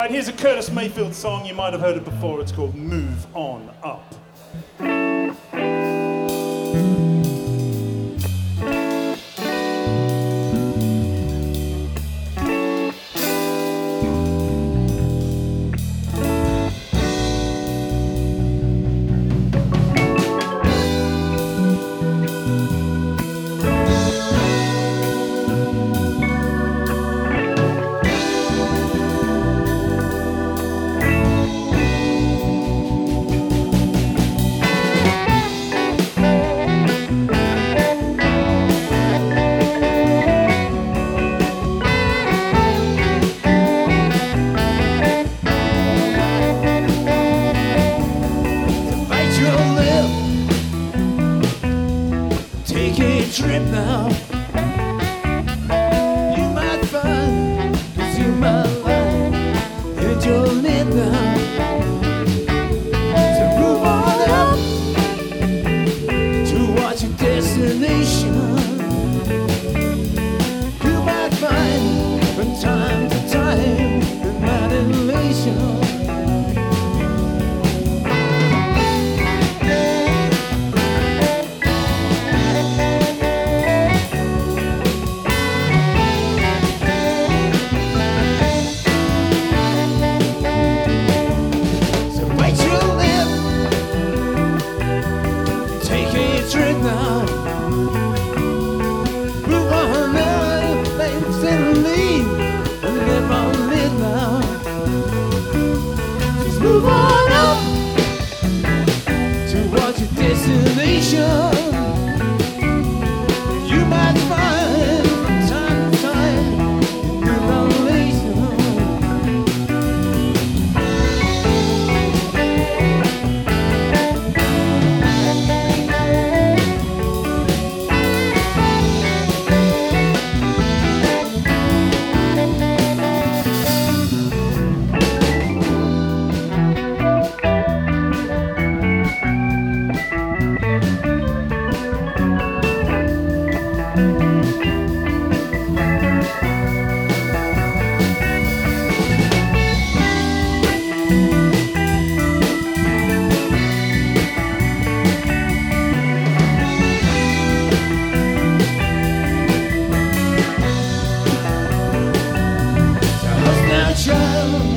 And here's a Curtis Mayfield song. You might have heard it before. It's called Move On Up. Take a trip now. You might find, 'cause you might find that you'll live now. So move on up towards your destination. You might find from time to time that elation. Trip now. Move on now, things and leave, and live on live now. Just move on up towards your destination. You might find from time to time your revelation. Child,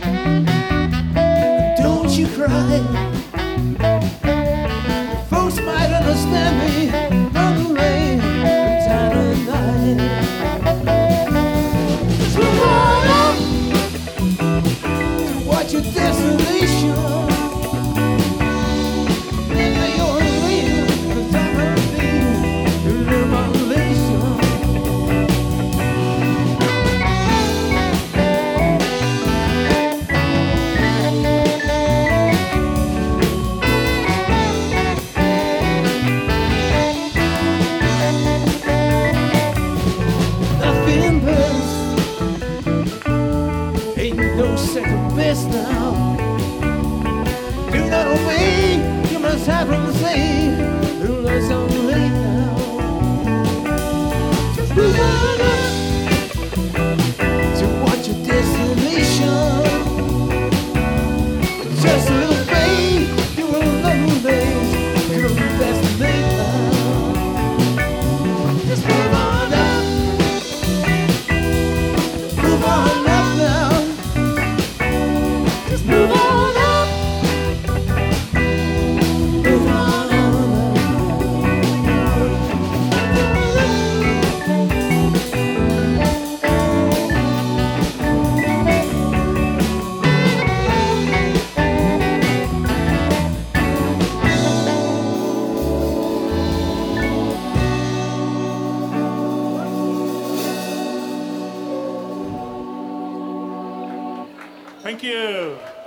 don't you cry. Folks might understand me from the rain and time and night. Just move on up towards your destination. Maybe you're leaving the time of your revelation. No second best now. Do not obey, you must have to say, let's only now. Just move on up towards your destination. Just a little faith, you will know this. You're the best thing now. Just move on up. Move on up now. Move on up. Move on Thank you.